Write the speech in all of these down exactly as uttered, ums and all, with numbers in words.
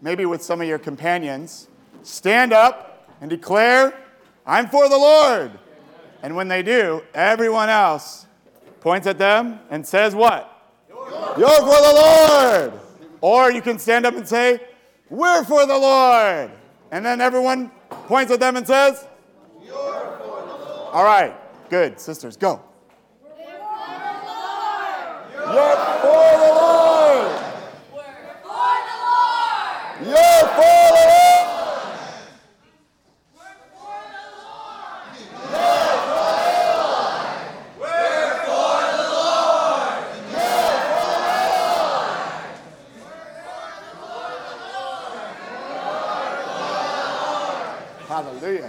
maybe with some of your companions, stand up and declare, I'm for the Lord. And when they do, everyone else points at them and says what? You're, You're for the Lord. Or you can stand up and say, we're for the Lord. And then everyone points at them and says, You're for the Lord. All right, good. Sisters, go. We're for the Lord. You're for the Lord. We're for the Lord. You're for the Lord. Hallelujah.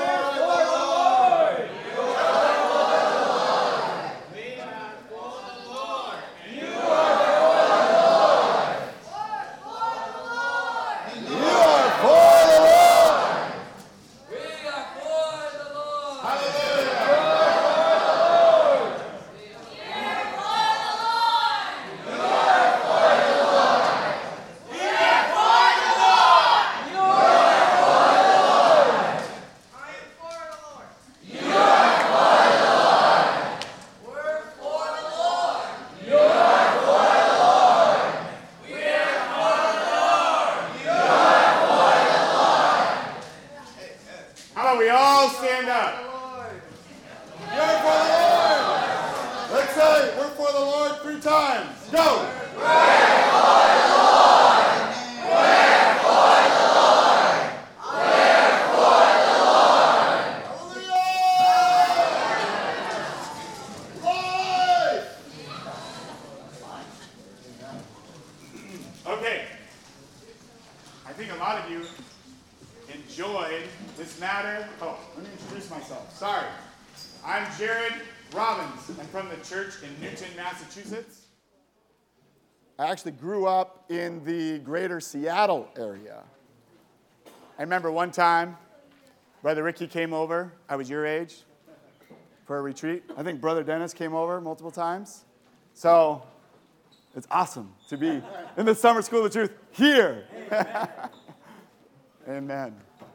Massachusetts. I actually grew up in the greater Seattle area. I remember one time, Brother Ricky came over. I was your age for a retreat. I think Brother Dennis came over multiple times. So it's awesome to be in the Summer School of Truth here. Amen. Amen.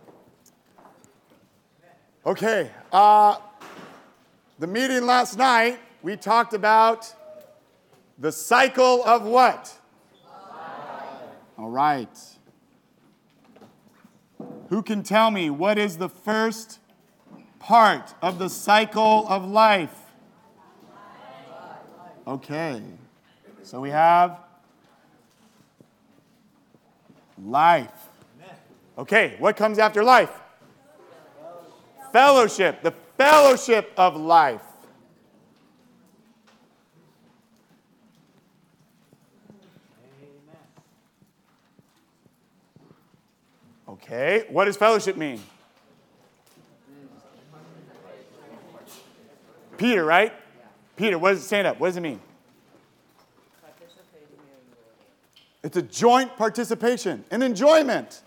Okay. Uh, the meeting last night, we talked about the cycle of what? Life. All right. Who can tell me what is the first part of the cycle of life? Okay. So we have life. Okay, what comes after life? Fellowship. The fellowship of life. Okay, what does fellowship mean? Peter, right? Peter, what does it stand up? What does it mean? It's a joint participation, an enjoyment.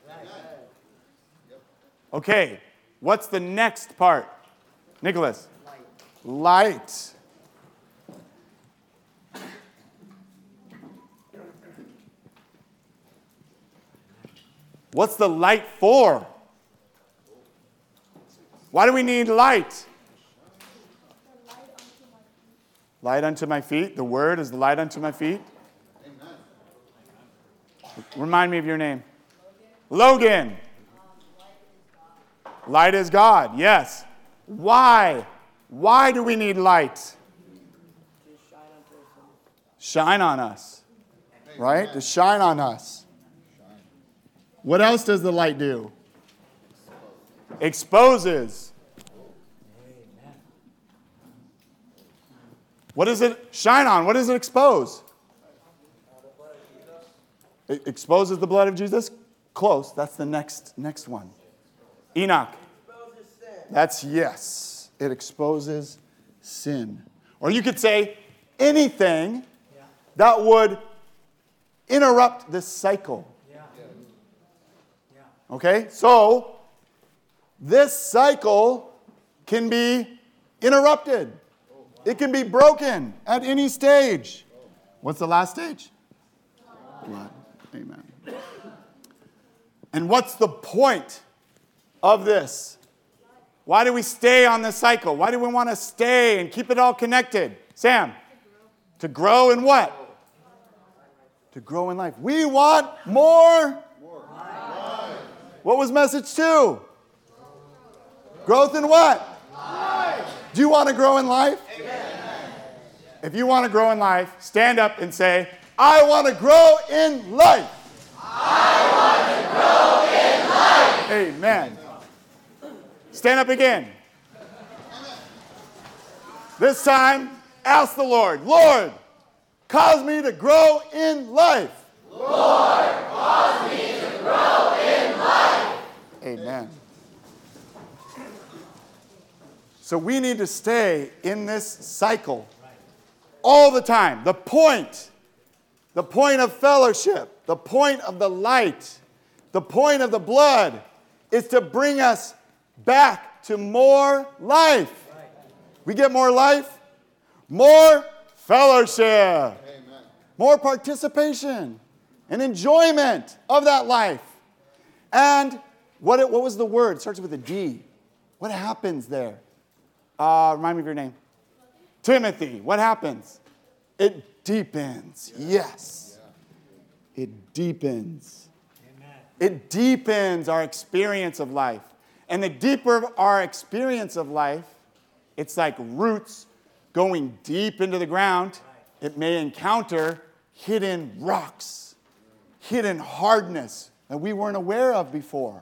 Okay, what's the next part? Nicholas? Light. Light. What's the light for? Why do we need light? Light unto my feet. The word is the light unto my feet. Amen. Remind me of your name. Logan. Logan. Light is God. Yes. Why? Why do we need light? Shine on us. Right? To shine on us. What else does the light do? Exposes. What does it shine on? What does it expose? It exposes the blood of Jesus? Close. That's the next next one. Enoch. That's yes. It exposes sin. Or you could say anything that would interrupt this cycle. Okay? So, this cycle can be interrupted. It can be broken at any stage. What's the last stage? Blood. Amen. And what's the point of this? Why do we stay on this cycle? Why do we want to stay and keep it all connected? Sam? To grow in what? To grow in life. We want more. more. What was message two? Growth in what? Life. Do you want to grow in life? Amen. If you want to grow in life, stand up and say, I want to grow in life. I want to grow in life. Amen. Stand up again. This time, ask the Lord, Lord, cause me to grow in life. Lord, cause me to grow in life. Amen. So we need to stay in this cycle all the time. The point, the point of fellowship, the point of the light, the point of the blood is to bring us back to more life. We get more life, more fellowship, Amen. More participation and enjoyment of that life. And what, it, what was the word? It starts with a D. What happens there? Uh, remind me of your name. Timothy. What happens? It deepens. Yes. It deepens. Amen. It deepens our experience of life. And the deeper our experience of life, it's like roots going deep into the ground. It may encounter hidden rocks, hidden hardness that we weren't aware of before.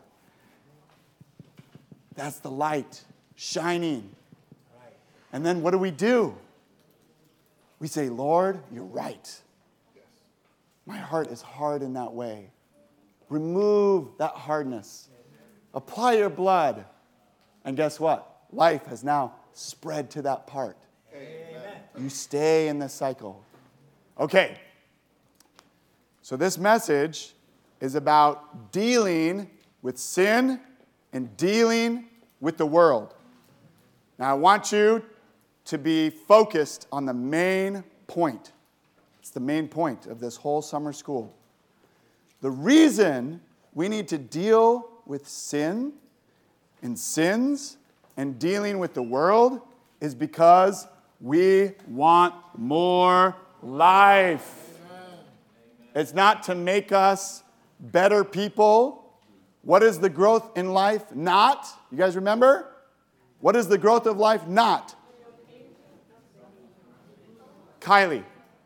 That's the light shining. And then what do we do? We say, Lord, you're right. My heart is hard in that way. Remove that hardness. Apply your blood. And guess what? Life has now spread to that part. Amen. You stay in this cycle. Okay. So this message is about dealing with sin and dealing with the world. Now I want you to be focused on the main point. It's the main point of this whole summer school. The reason we need to deal with sin and sins and dealing with the world is because we want more life. Amen. It's not to make us better people. What is the growth in life not? You guys remember? What is the growth of life not? Kylie.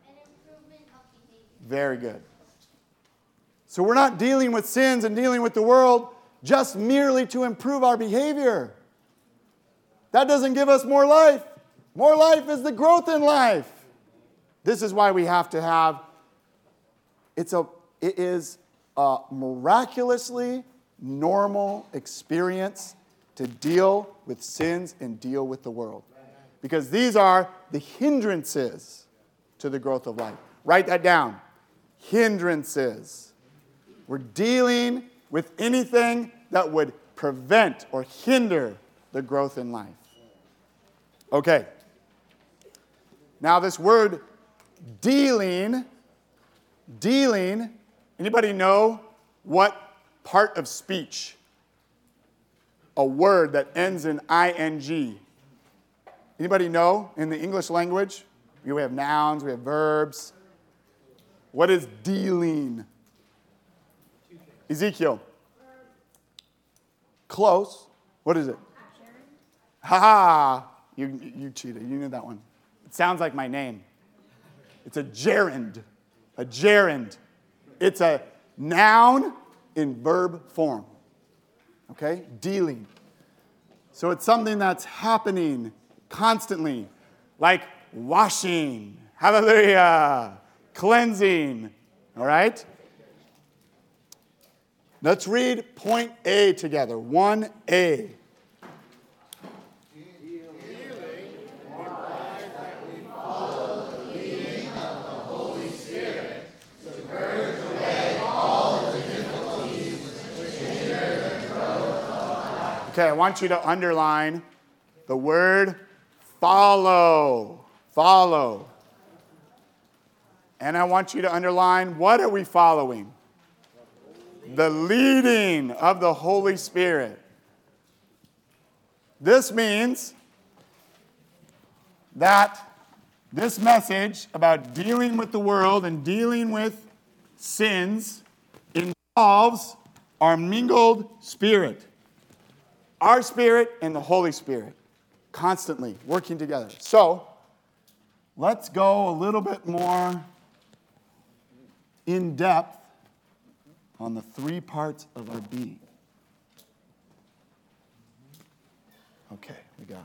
Very good. So we're not dealing with sins and dealing with the world just merely to improve our behavior. That doesn't give us more life. More life is the growth in life. This is why we have to have, it's a, it is a miraculously normal experience to deal with sins and deal with the world. Because these are the hindrances to the growth of life. Write that down. Hindrances. We're dealing with anything that would prevent or hinder the growth in life. Okay. Now this word dealing, dealing, anybody know what part of speech, a word that ends in ing? Anybody know in the English language? We have nouns, we have verbs. What is dealing? Ezekiel. Close. What is it? Ha ha! You, you cheated. You knew that one. It sounds like my name. It's a gerund. A gerund. It's a noun in verb form. Okay? Dealing. So it's something that's happening constantly, like washing. Hallelujah. Cleansing. All right? Let's read point A together. one A. Okay, I want you to underline the word follow. Follow. And I want you to underline, what are we following? The leading of the Holy Spirit. This means that this message about dealing with the world and dealing with sins involves our mingled spirit. Our spirit and the Holy Spirit constantly working together. So, let's go a little bit more in depth on the three parts of our being. Okay, we got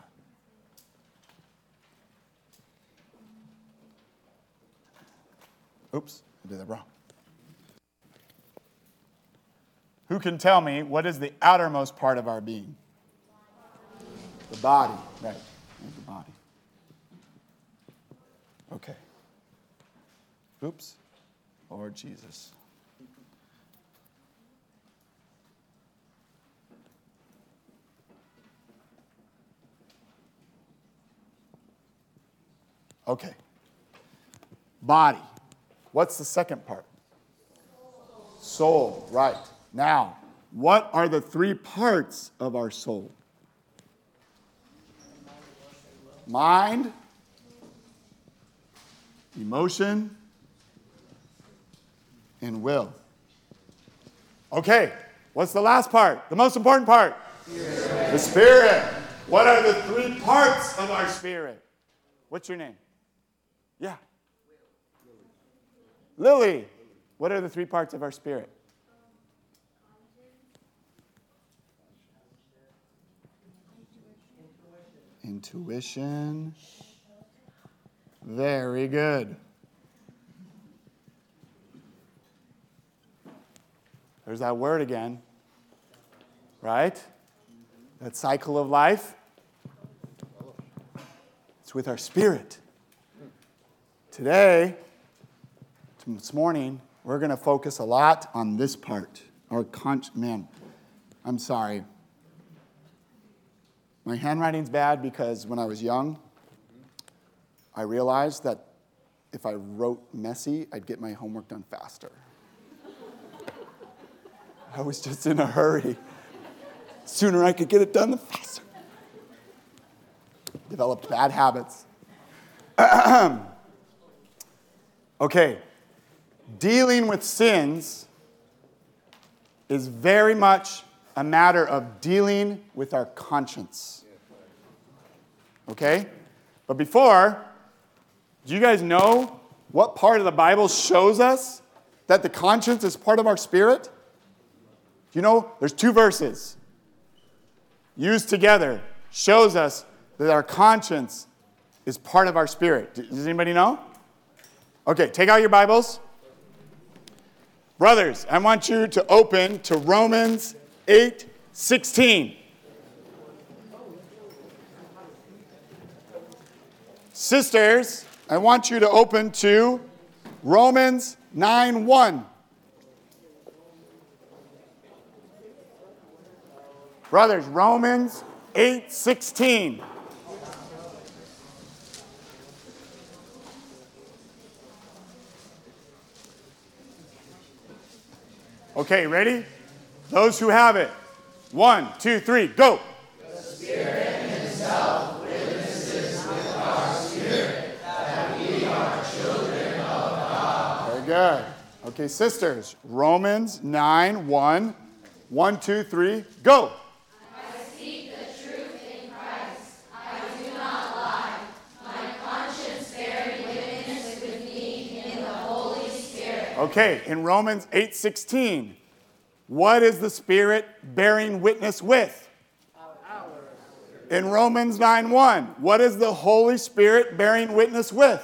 it. Oops, I did that wrong. Who can tell me what is the outermost part of our being? The body, right. The body. Okay. Oops. Lord Jesus. Okay. Body. What's the second part? Soul, right. Now, what are the three parts of our soul? Mind, emotion, and will. Okay, what's the last part? The most important part? Spirit. The Spirit. What are the three parts of our spirit? What's your name? Yeah. Lily. What are the three parts of our spirit? Intuition. Very good. There's that word again. Right? That cycle of life. It's with our spirit. Today, this morning, we're going to focus a lot on this part. Our con- man, I'm sorry. My handwriting's bad because when I was young, I realized that if I wrote messy, I'd get my homework done faster. I was just in a hurry. The sooner I could get it done, the faster. Developed bad habits. Okay. Dealing with sins is very much a matter of dealing with our conscience. Okay? But before, do you guys know what part of the Bible shows us that the conscience is part of our spirit? Do you know? There's two verses used together shows us that our conscience is part of our spirit. Does anybody know? Okay, take out your Bibles. Brothers, I want you to open to Romans eight sixteen. Sisters, I want you to open to Romans nine one. Brothers, Romans eight sixteen. Okay, ready? Those who have it. One, two, three, go. The Spirit Himself witnesses with our spirit that we are children of God. Very good. Okay, sisters. Romans nine one. One, two, three, go. I speak the truth in Christ. I do not lie. My conscience bears witness with me in the Holy Spirit. Okay, in Romans eight sixteen, what is the Spirit bearing witness with? In Romans nine one, what is the Holy Spirit bearing witness with?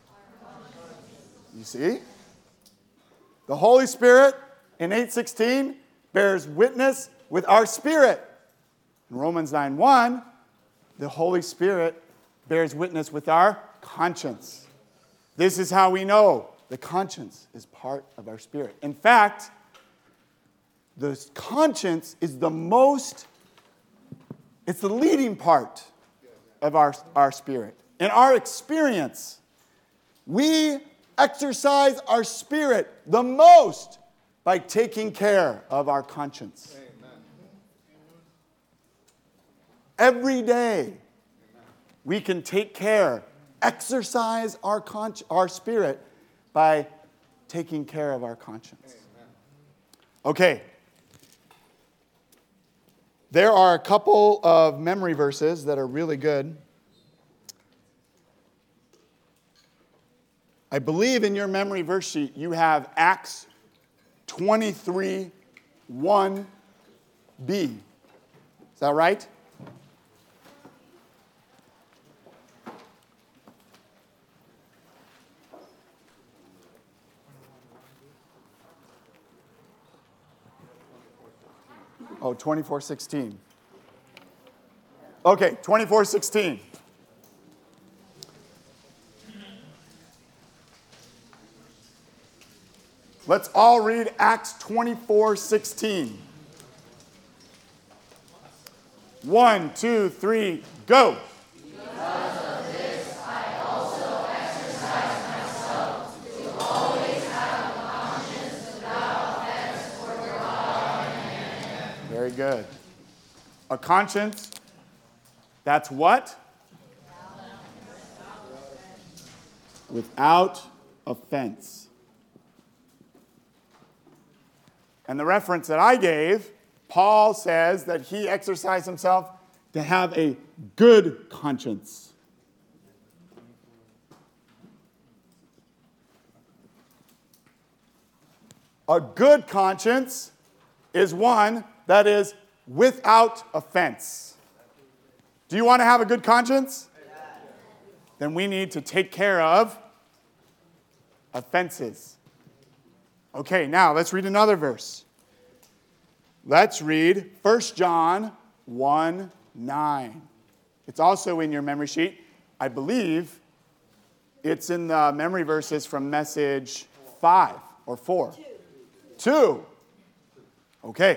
You see? The Holy Spirit in eight sixteen bears witness with our spirit. In Romans nine one, the Holy Spirit bears witness with our conscience. This is how we know the conscience is part of our spirit. In fact, the conscience is the most, it's the leading part of our, our spirit. In our experience, we exercise our spirit the most by taking care of our conscience. Amen. Every day, we can take care, exercise our, con- our spirit by taking care of our conscience. Amen. Okay. There are a couple of memory verses that are really good. I believe in your memory verse sheet you have Acts twenty-three, one b. Is that right? Oh, twenty-four sixteen. Okay, twenty-four sixteen. Let's all read Acts twenty-four sixteen. One, two, three, go. Because of this, I also exercise myself to always have a conscience without offense for God and man. Very good. A conscience, that's what? Without offense. And the reference that I gave, Paul says that he exercised himself to have a good conscience. A good conscience is one that is without offense. Do you want to have a good conscience? Then we need to take care of offenses. Okay, now let's read another verse. Let's read First John one nine. It's also in your memory sheet. I believe it's in the memory verses from message five or four. Two. Two. Okay.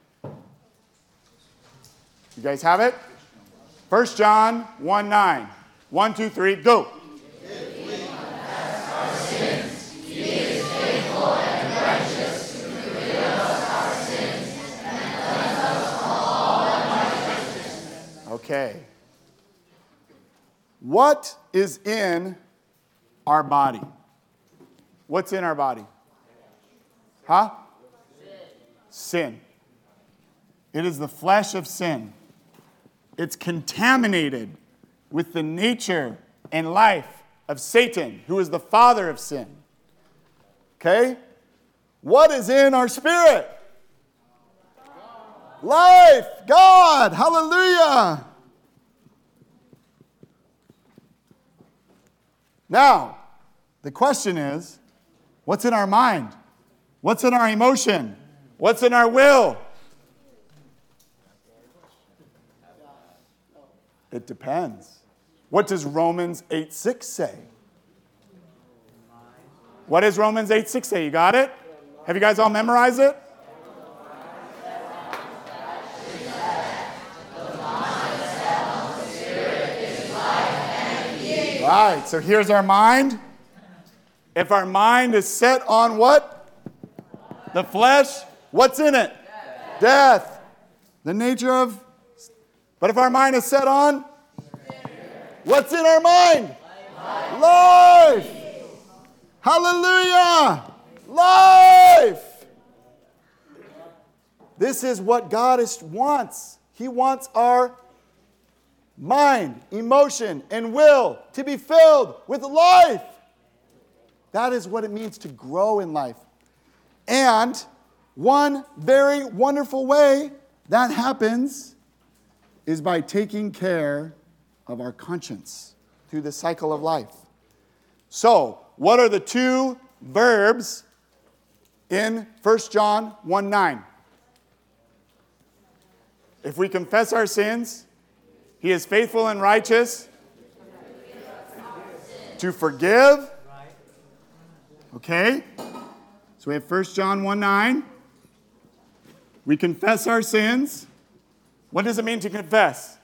You guys have it? First John one nine. One, two, three, go. If we confess our sins, he is faithful and righteous to forgive us our sins and cleanse us from all unrighteousness. Okay. What is in our body? What's in our body? Huh? Sin. Sin. It is the flesh of sin. It's contaminated with the nature and life of Satan, who is the father of sin. Okay? What is in our spirit? Life. God. Hallelujah. Now, the question is, what's in our mind? What's in our emotion? What's in our will? It depends. What does Romans eight six say? What does Romans eight six say? You got it? Have you guys all memorized it? Right, so here's our mind. If our mind is set on what? The flesh, what's in it? Death. Death. The nature of... But if our mind is set on, what's in our mind? Life. Life. Hallelujah. Life. This is what God is, wants. He wants our mind, emotion, and will to be filled with life. That is what it means to grow in life. And one very wonderful way that happens is by taking care of our conscience through the cycle of life. So, what are the two verbs in First John one nine? If we confess our sins, he is faithful and righteous to forgive. Okay? So we have First John one nine. We confess our sins. What does it mean to confess?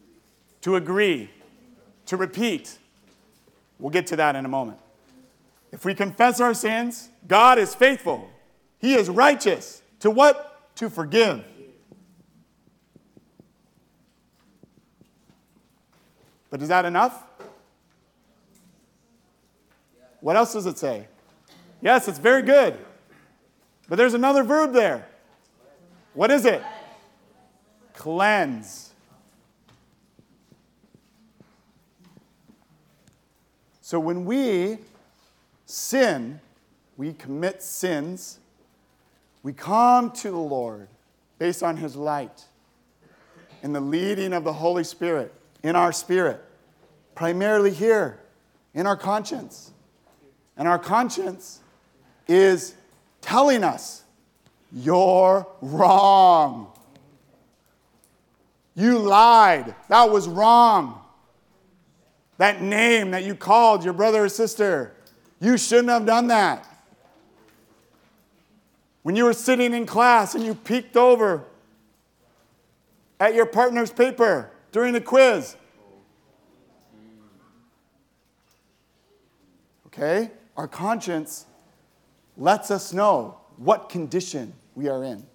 To agree. To repeat. We'll get to that in a moment. If we confess our sins, God is faithful. He is righteous. To what? To forgive. But is that enough? What else does it say? Yes, it's very good. But there's another verb there. What is it? Cleanse. So when we sin, we commit sins, we come to the Lord based on His light and the leading of the Holy Spirit in our spirit, primarily here in our conscience. And our conscience is telling us, you're wrong. You lied. That was wrong. That name that you called your brother or sister, you shouldn't have done that. When you were sitting in class and you peeked over at your partner's paper during a quiz. Okay? Our conscience lets us know what condition we are in.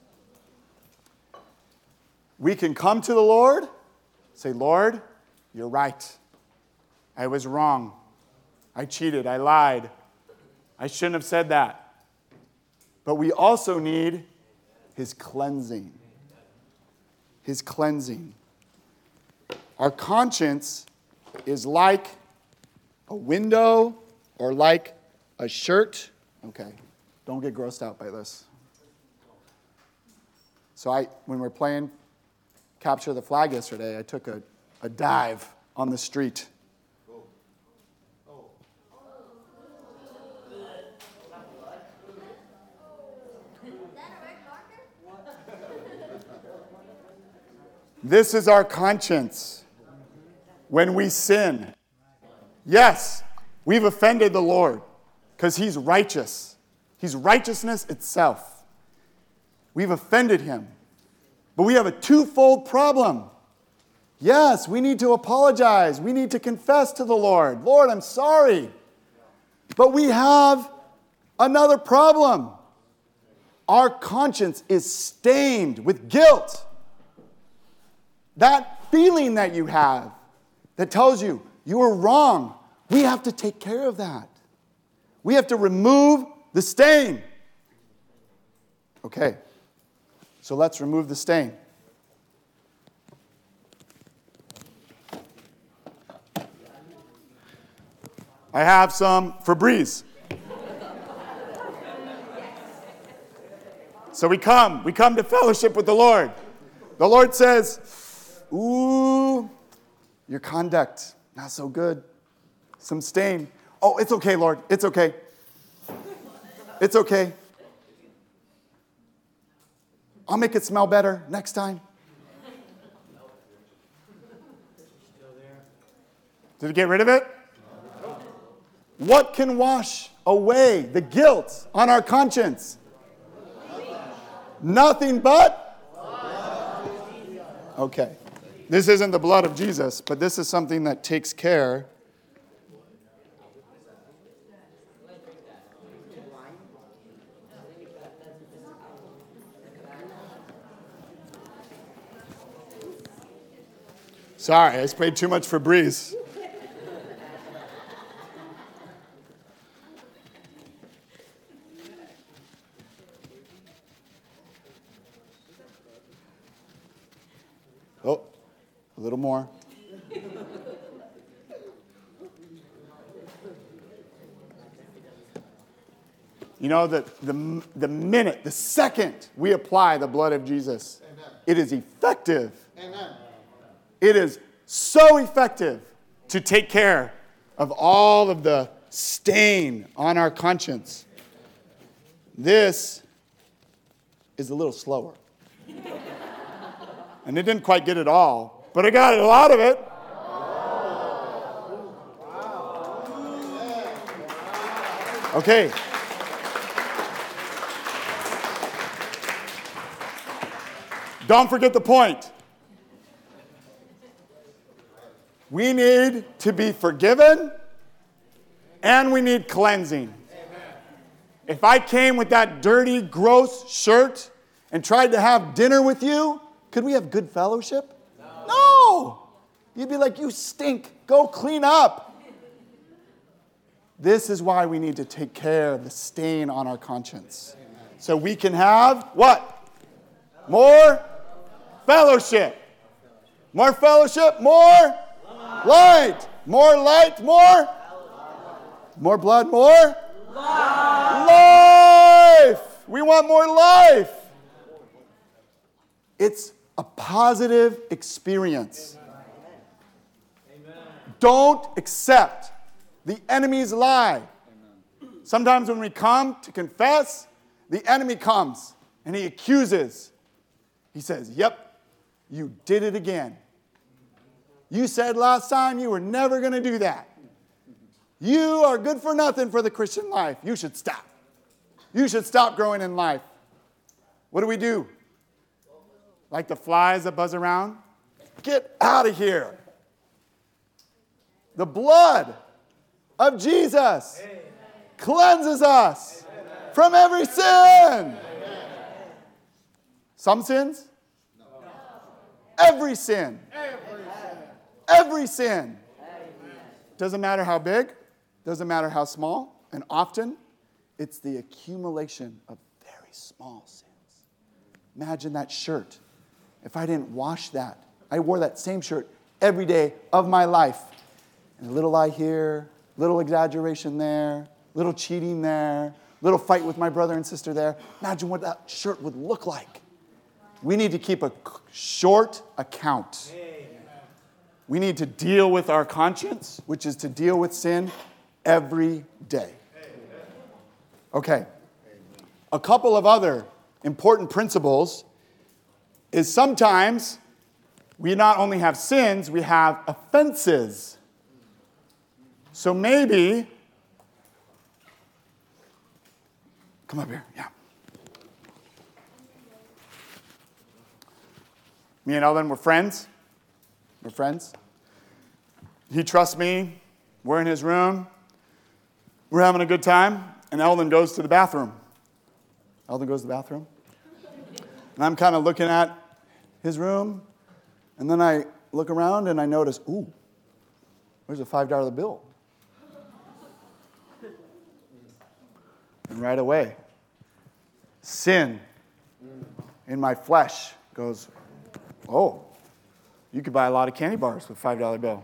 We can come to the Lord, say, Lord, you're right. I was wrong. I cheated. I lied. I shouldn't have said that. But we also need His cleansing. His cleansing. Our conscience is like a window or like a shirt. Okay, don't get grossed out by this. So I, when we were playing Capture the Flag yesterday, I took a, a dive on the street. This is our conscience when we sin. Yes, we've offended the Lord because He's righteous. He's righteousness itself. We've offended Him. But we have a twofold problem. Yes, we need to apologize. We need to confess to the Lord. Lord, I'm sorry. But we have another problem. Our conscience is stained with guilt. That feeling that you have that tells you you were wrong, we have to take care of that. We have to remove the stain. Okay, so let's remove the stain. I have some Febreze. So we come, we come to fellowship with the Lord. The Lord says, ooh, your conduct, not so good. Some stain. Oh, it's okay, Lord. It's okay. It's okay. I'll make it smell better next time. Did it get rid of it? What can wash away the guilt on our conscience? Nothing but? Okay. This isn't the blood of Jesus, but this is something that takes care. Sorry, I sprayed too much Febreze. Oh, a little more. You know, that the, the minute, the second we apply the blood of Jesus, Amen. It is effective. Amen. It is so effective to take care of all of the stain on our conscience. This is a little slower. And it didn't quite get it all, but I got a lot of it. Okay. Don't forget the point. We need to be forgiven, and we need cleansing. If I came with that dirty, gross shirt and tried to have dinner with you, could we have good fellowship? No. No. You'd be like, you stink. Go clean up. This is why we need to take care of the stain on our conscience. So we can have what? More fellowship. More fellowship, more light. More light, more? More blood, more? Life. We want more life. It's a positive experience. Don't accept the enemy's lie. Sometimes when we come to confess, the enemy comes and he accuses. He says, yep, you did it again. You said last time you were never going to do that. You are good for nothing for the Christian life. You should stop. You should stop growing in life. What do we do? Like the flies that buzz around? Get out of here. The blood of Jesus Amen. Cleanses us Amen. From every sin. Amen. Some sins? No. Every sin. Every sin. Every sin. Amen. Doesn't matter how big, doesn't matter how small, and often it's the accumulation of very small sins. Imagine that shirt. If I didn't wash that, I wore that same shirt every day of my life. And a little lie here, little exaggeration there, little cheating there, little fight with my brother and sister there. Imagine what that shirt would look like. We need to keep a short account. We need to deal with our conscience, which is to deal with sin every day. Okay. A couple of other important principles is sometimes we not only have sins, we have offenses. So maybe, come up here, yeah. Me and Eldon, we're friends. We're friends. He trusts me. We're in his room. We're having a good time. And Eldon goes to the bathroom. Eldon goes to the bathroom. And I'm kind of looking at his room. And then I look around and I notice, ooh, there's a five dollar bill. And right away, sin in my flesh goes, oh, you could buy a lot of candy bars with a five dollar bill.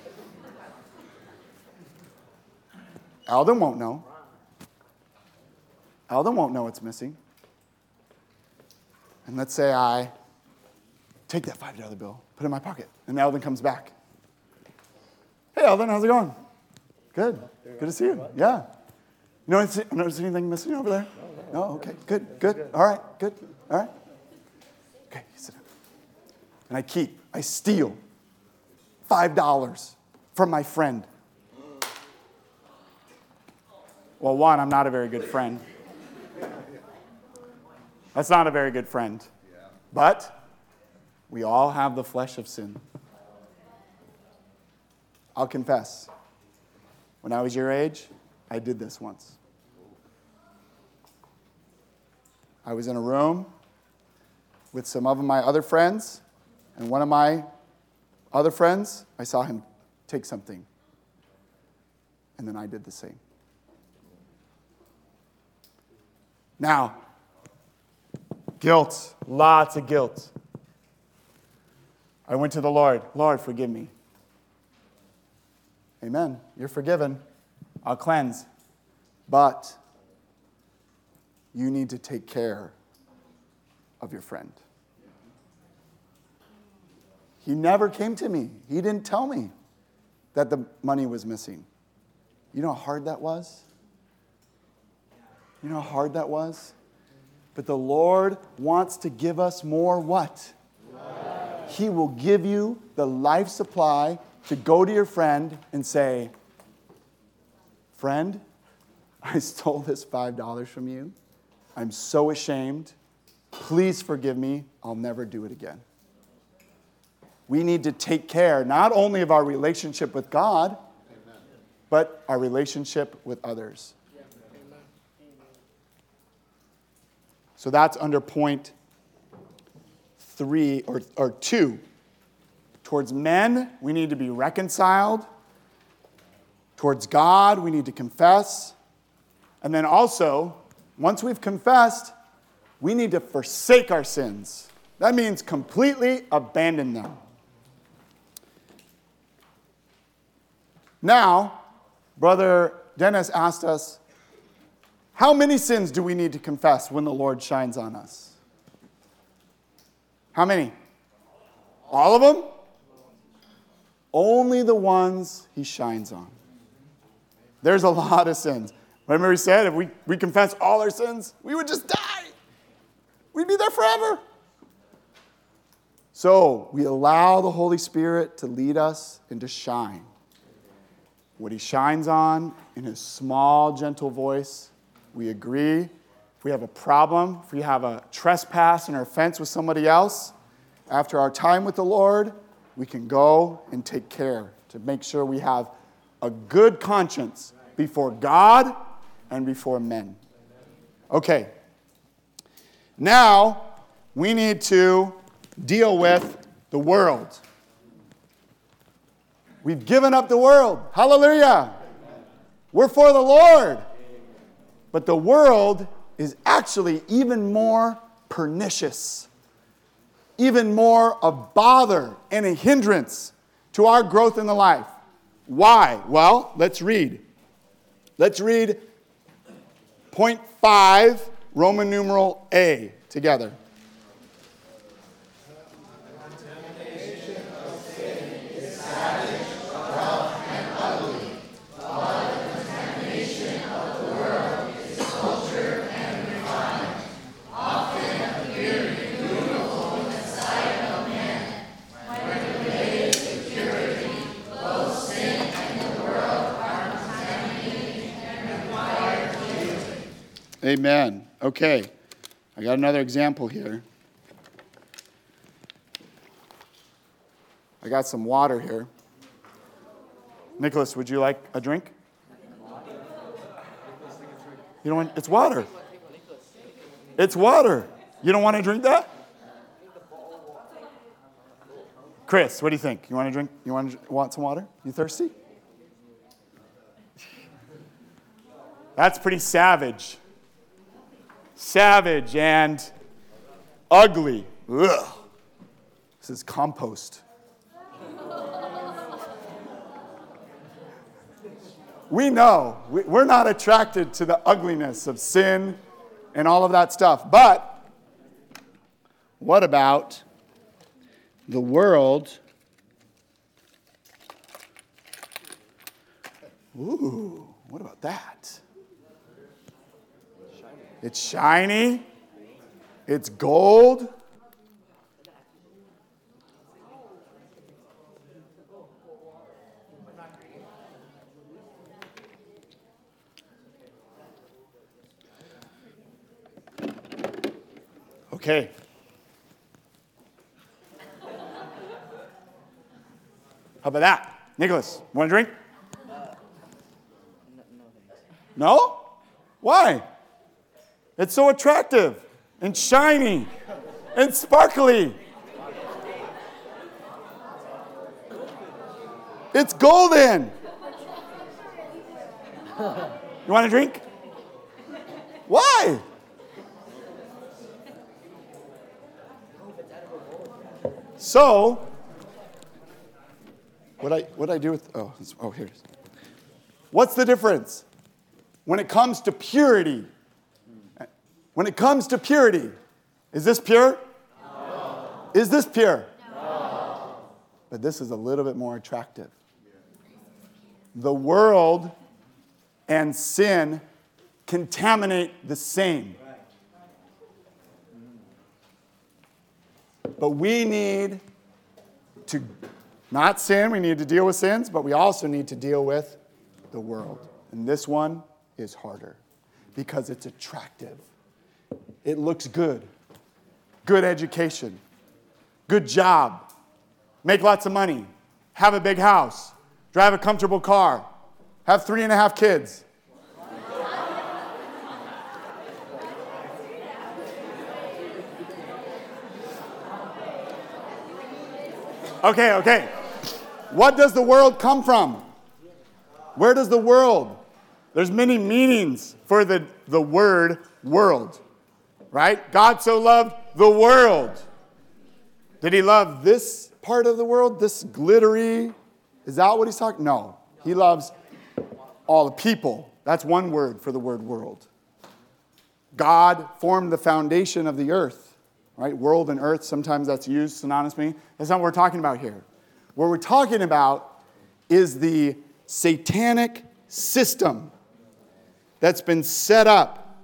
Alden won't know. Alden won't know it's missing. And let's say I take that five dollar bill, put it in my pocket, and Alden comes back. Hey, Alden, how's it going? Good. Good to see you. Yeah. You notice, notice anything missing over there? No, no. No? Okay. Good. Good. All right. Good. All right. Okay. You sit down. And I keep, I steal five dollars from my friend. Well, one, I'm not a very good friend. That's not a very good friend. But we all have the flesh of sin. I'll confess. When I was your age, I did this once. I was in a room with some of my other friends, and one of my other friends, I saw him take something. And then I did the same. Now, guilt, lots of guilt. I went to the Lord. Lord, forgive me. Amen. You're forgiven. I'll cleanse. But you need to take care of your friend. He never came to me. He didn't tell me that the money was missing. You know how hard that was? You know how hard that was? But the Lord wants to give us more what? Life. He will give you the life supply to go to your friend and say, friend, I stole this five dollars from you. I'm so ashamed. Please forgive me. I'll never do it again. We need to take care not only of our relationship with God, Amen. But our relationship with others. So that's under point three or, or two. Towards men, we need to be reconciled. Towards God, we need to confess. And then also, once we've confessed, we need to forsake our sins. That means completely abandon them. Now, Brother Dennis asked us, how many sins do we need to confess when the Lord shines on us? How many? All of them? Only the ones he shines on. There's a lot of sins. Remember he said if we, we confess all our sins, we would just die. We'd be there forever. So we allow the Holy Spirit to lead us and to shine. What he shines on in his small, gentle voice, we agree. If we have a problem, if we have a trespass and offense with somebody else, after our time with the Lord, we can go and take care to make sure we have a good conscience before God and before men. Okay. Now, we need to deal with the world. We've given up the world. Hallelujah. We're for the Lord. But the world is actually even more pernicious, even more a bother and a hindrance to our growth in the life. Why? Well, let's read. Let's read point five, Roman numeral A, together. Amen. Okay. I got another example here. I got some water here. Nicholas, would you like a drink? You don't want, it's water. It's water. You don't want to drink that? Chris, what do you think? You want to drink? You want, to, want some water? You thirsty? That's pretty savage. Savage and ugly. Ugh. This is compost. We know we're not attracted to the ugliness of sin and all of that stuff. But what about the world? Ooh, what about that? It's shiny. It's gold. Okay. How about that? Nicholas, want a drink? No? Why? It's so attractive and shiny and sparkly. It's golden. You want a drink? Why? So, what I what I do with oh oh here it is. What's the difference when it comes to purity? When it comes to purity, is this pure? No. Is this pure? No. But this is a little bit more attractive. The world and sin contaminate the same. But we need to not sin, we need to deal with sins, but we also need to deal with the world. And this one is harder because it's attractive. It looks good. Good education. Good job. Make lots of money. Have a big house. Drive a comfortable car. Have three and a half kids. Okay, okay. What does the world come from? Where does the world? There's many meanings for the, the word world, right? God so loved the world. Did he love this part of the world, this glittery? Is that what he's talking? No. He loves all the people. That's one word for the word world. God formed the foundation of the earth, right? World and earth, sometimes that's used synonymously. That's not what we're talking about here. What we're talking about is the satanic system that's been set up.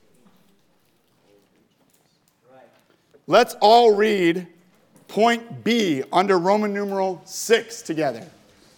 Let's all read point B under Roman numeral six together.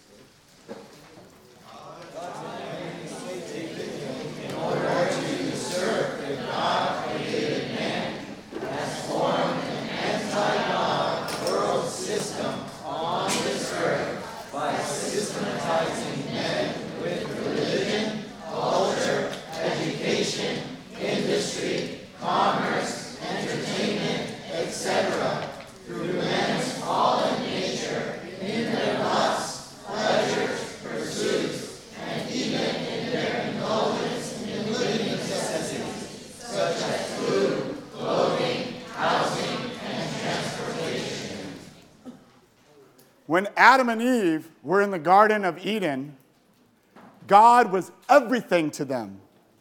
When Adam and Eve were in the Garden of Eden, God was everything to them.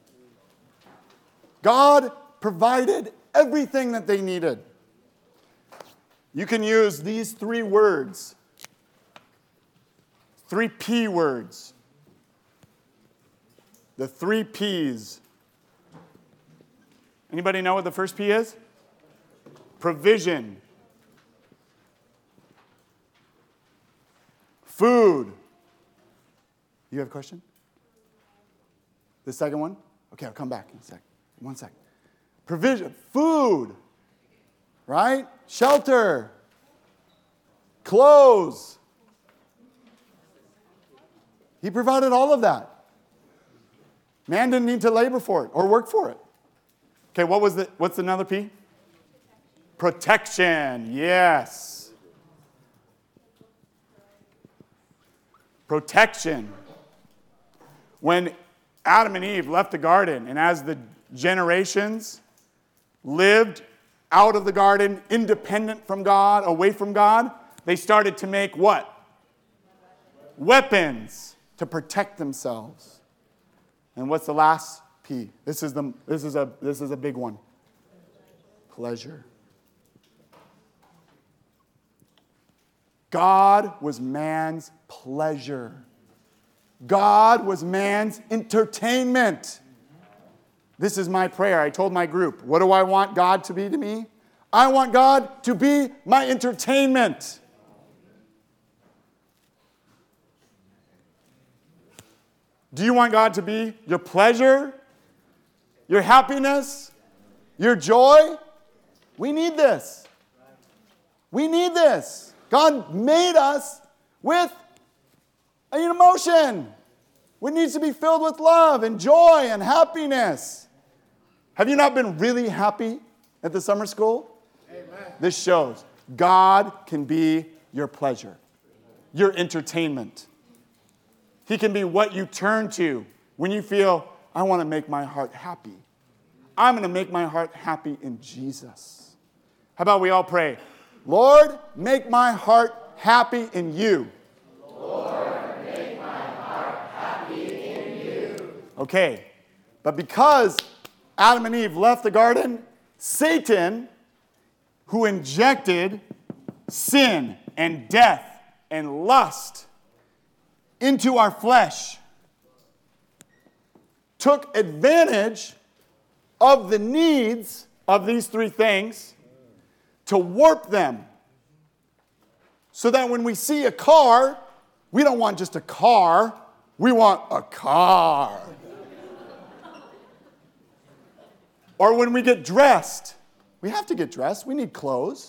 God provided everything that they needed. You can use these three words, three P words. The three P's. Anybody know what the first P is? Provision. Food. You have a question? The second one? Okay, I'll come back in a second. One second. Provision. Food. Right? Shelter. Clothes. He provided all of that. Man didn't need to labor for it or work for it. Okay, what was the, what's another P? Protection. Yes. Protection. When Adam and Eve left the garden, and as the generations lived out of the garden, independent from God, away from God, they started to make what? Weapons to protect themselves. And what's the last P? This is the this is a this is a big one. Pleasure. God was man's pleasure. God was man's entertainment. This is my prayer. I told my group, what do I want God to be to me? I want God to be my entertainment. Do you want God to be your pleasure, your happiness, your joy? We need this. We need this. God made us with an emotion. It needs to be filled with love and joy and happiness. Have you not been really happy at the summer school? Amen. This shows God can be your pleasure, your entertainment. He can be what you turn to when you feel, I want to make my heart happy. I'm going to make my heart happy in Jesus. How about we all pray? Lord, make my heart happy in you. Lord, make my heart happy in you. Okay, but because Adam and Eve left the garden, Satan, who injected sin and death and lust into our flesh, took advantage of the needs of these three things to warp them. So that when we see a car, we don't want just a car, we want a car. Or when we get dressed, we have to get dressed, we need clothes.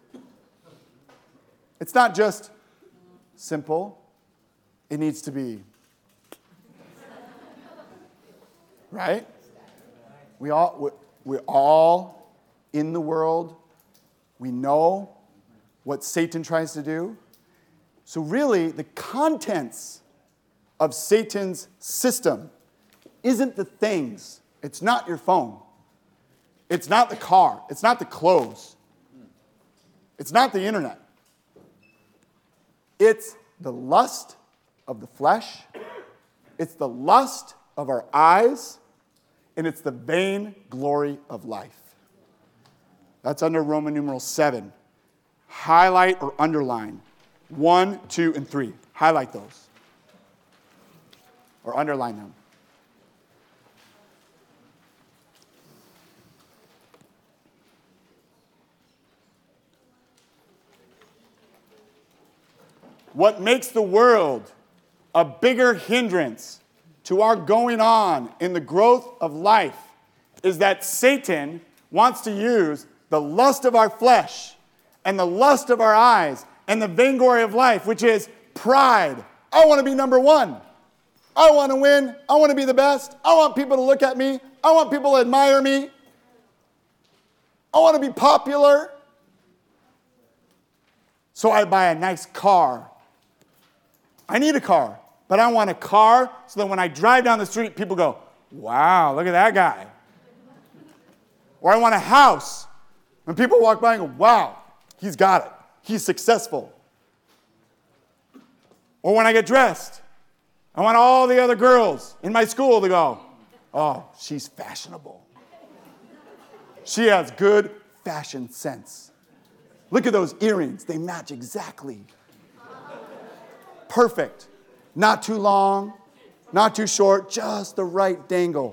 It's not just simple, it needs to be. Right? We all, we're all in the world. We know what Satan tries to do. So really, the contents of Satan's system isn't the things. It's not your phone. It's not the car. It's not the clothes. It's not the internet. It's the lust of the flesh. It's the lust of our eyes. And it's the vain glory of life. That's under Roman numeral seven. Highlight or underline. One, two, and three. Highlight those. Or underline them. What makes the world a bigger hindrance to our going on in the growth of life is that Satan wants to use the lust of our flesh and the lust of our eyes and the vainglory of life, which is pride. I want to be number one. I want to win. I want to be the best. I want people to look at me. I want people to admire me. I want to be popular. So I buy a nice car. I need a car, but I want a car so that when I drive down the street, people go, wow, look at that guy. Or I want a house. When people walk by and go, wow, he's got it. He's successful. Or when I get dressed, I want all the other girls in my school to go, oh, she's fashionable. She has good fashion sense. Look at those earrings. They match exactly. Perfect. Not too long, not too short, just the right dangle.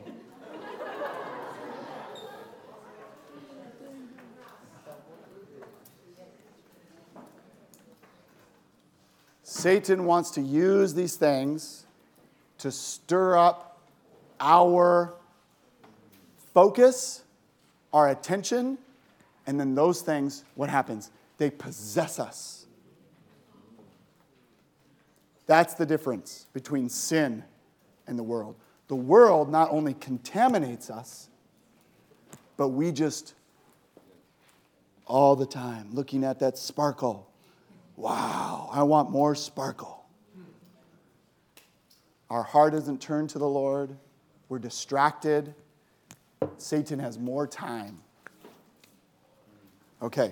Satan wants to use these things to stir up our focus, our attention, and then those things, what happens? They possess us. That's the difference between sin and the world. The world not only contaminates us, but we just, all the time, looking at that sparkle. Wow, I want more sparkle. Our heart isn't turned to the Lord. We're distracted. Satan has more time. Okay.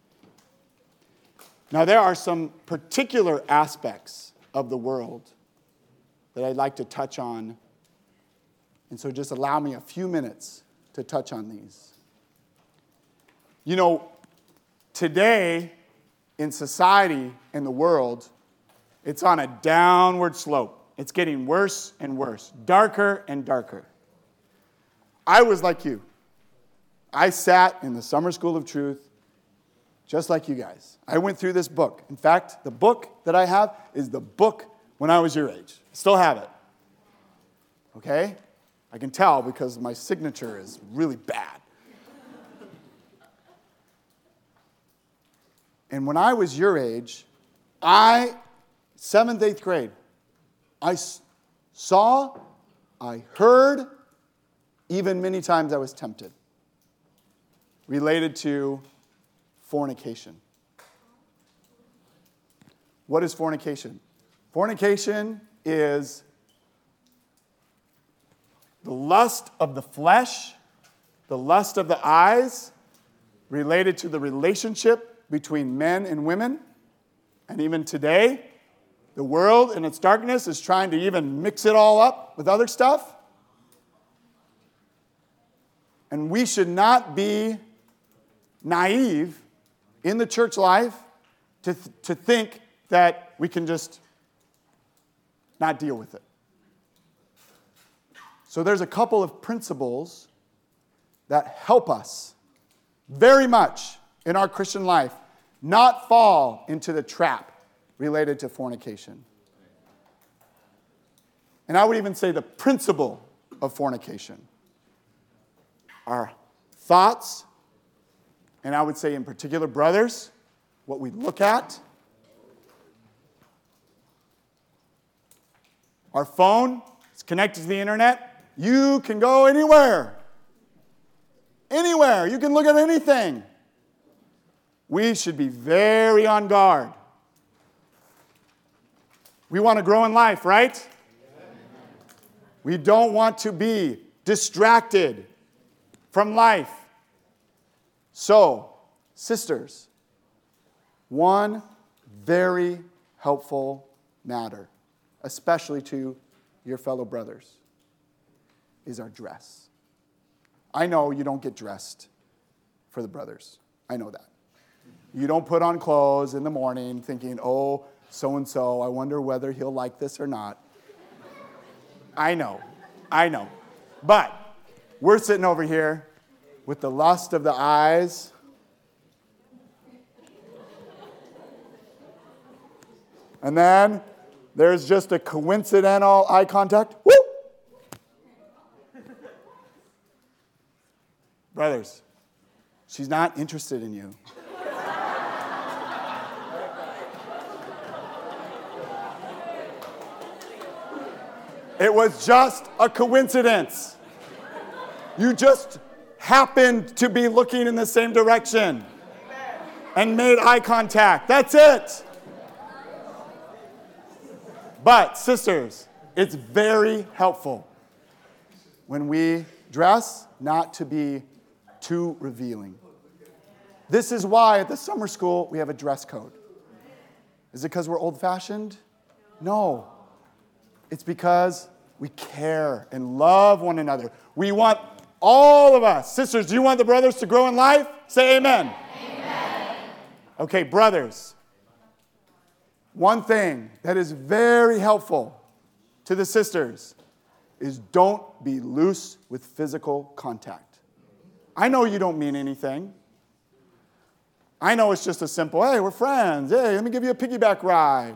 Now, there are some particular aspects of the world that I'd like to touch on. And so just allow me a few minutes to touch on these. You know, today in society, in the world, it's on a downward slope. It's getting worse and worse, darker and darker. I was like you. I sat in the summer school of truth just like you guys. I went through this book. In fact, the book that I have is the book when I was your age. I still have it. Okay? I can tell because my signature is really bad. And when I was your age, I, seventh, eighth grade, I saw, I heard, even many times I was tempted, related to fornication. What is fornication? Fornication is the lust of the flesh, the lust of the eyes, related to the relationship between men and women. And even today, the world in its darkness is trying to even mix it all up with other stuff. And we should not be naive in the church life to, th- to think that we can just not deal with it. So there's a couple of principles that help us very much in our Christian life not fall into the trap related to fornication. And I would even say the principle of fornication. Our thoughts, and I would say in particular, brothers, what we look at. Our phone is connected to the internet. You can go anywhere. Anywhere. You can look at anything. We should be very on guard. We want to grow in life, right? We don't want to be distracted from life. So, sisters, one very helpful matter, especially to your fellow brothers, is our dress. I know you don't get dressed for the brothers. I know that. You don't put on clothes in the morning thinking, oh, so-and-so, I wonder whether he'll like this or not. I know. I know. But we're sitting over here with the lust of the eyes. And then there's just a coincidental eye contact. Woo! Brothers, she's not interested in you. It was just a coincidence. You just happened to be looking in the same direction and made eye contact. That's it. But, sisters, it's very helpful when we dress not to be too revealing. This is why at the summer school we have a dress code. Is it because we're old-fashioned? No. It's because we care and love one another. We want all of us. Sisters, do you want the brothers to grow in life? Say amen. Amen. Okay, brothers. One thing that is very helpful to the sisters is don't be loose with physical contact. I know you don't mean anything. I know it's just a simple, hey, we're friends. Hey, let me give you a piggyback ride.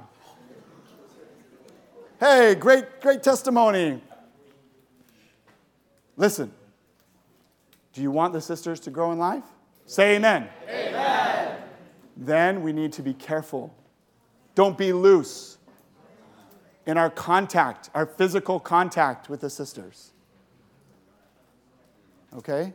Hey, great, great testimony. Listen, do you want the sisters to grow in life? Say amen. Amen. Then we need to be careful. Don't be loose in our contact, our physical contact with the sisters. Okay?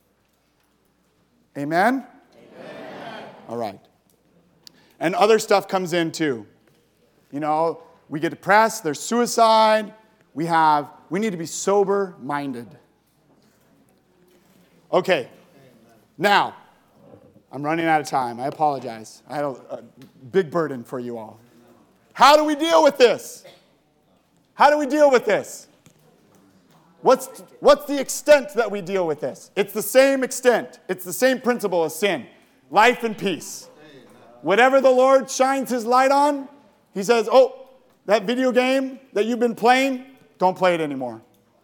Amen? Amen. All right. And other stuff comes in too. You know, we get depressed, there's suicide, we have, we need to be sober-minded. Okay. Now, I'm running out of time. I apologize. I had a, a big burden for you all. How do we deal with this? How do we deal with this? What's, what's the extent that we deal with this? It's the same extent. It's the same principle as sin. Life and peace. Whatever the Lord shines his light on, he says, oh, that video game that you've been playing, don't play it anymore.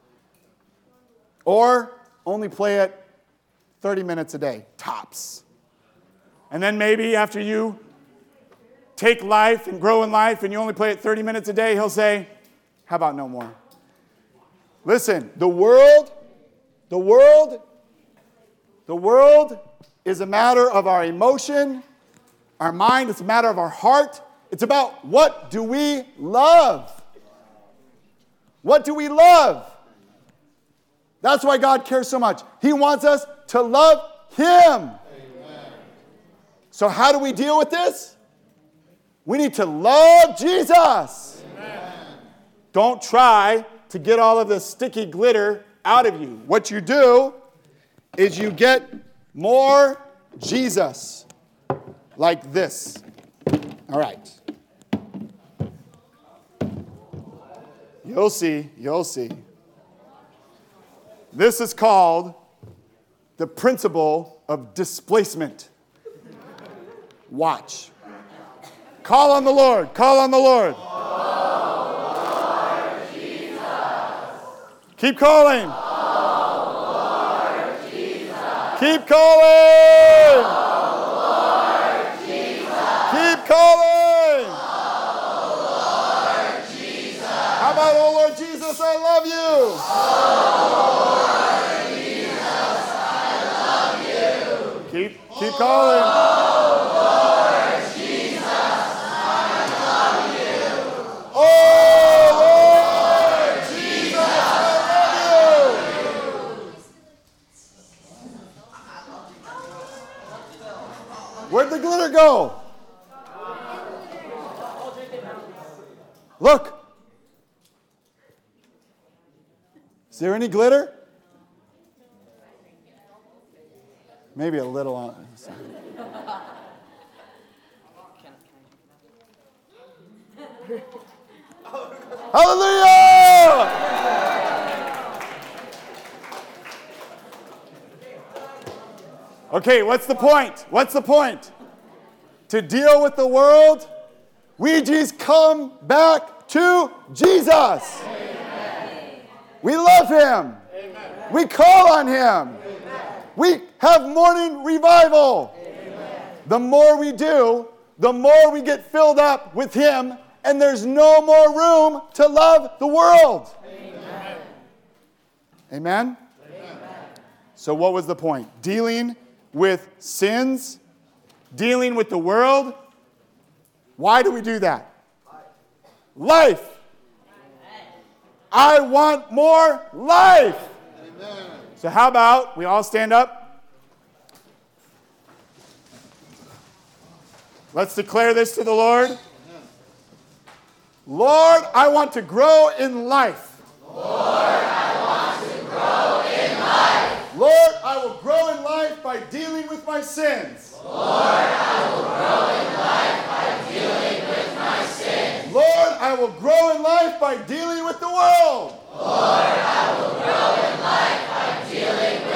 Or only play it thirty minutes a day, tops. And then maybe after you take life and grow in life and you only play it thirty minutes a day, he'll say, how about no more? Listen, the world, the world, the world is a matter of our emotion, our mind. It's a matter of our heart. It's about what do we love? What do we love? That's why God cares so much. He wants us to love him. Amen. So how do we deal with this? We need to love Jesus. Amen. Don't try to get all of the sticky glitter out of you. What you do is you get more Jesus like this. All right. You'll see. You'll see. This is called the principle of displacement. Watch. Call on the Lord. Call on the Lord. Oh, Lord Jesus. Keep calling. Oh, Lord Jesus. Keep calling. Oh, Lord Jesus. Keep calling. Oh, Lord Jesus. How about, oh Lord Jesus, I love you. Oh, Lord Jesus, I love you. Keep, keep calling. Oh, Lord Jesus, I love you. Oh, Lord Jesus, I love you. Where'd the glitter go? Look. Is there any glitter? Maybe a little on. Hallelujah! Okay, what's the point? What's the point? To deal with the world, we just come back to Jesus. Amen. We love him. Amen. We call on him. Amen. We have morning revival. Amen. The more we do, the more we get filled up with him, and there's no more room to love the world. Amen. Amen? Amen? So what was the point? Dealing with sins, dealing with the world. Why do we do that? Life. I want more life. Amen. So how about we all stand up? Let's declare this to the Lord. Lord, I want to grow in life. Lord, I want to grow in life. Lord, I will grow in life by dealing with my sins. Lord, I will grow in life by dealing with my sins. Lord, I will grow in life by dealing with the world. Lord, I will grow in life by dealing with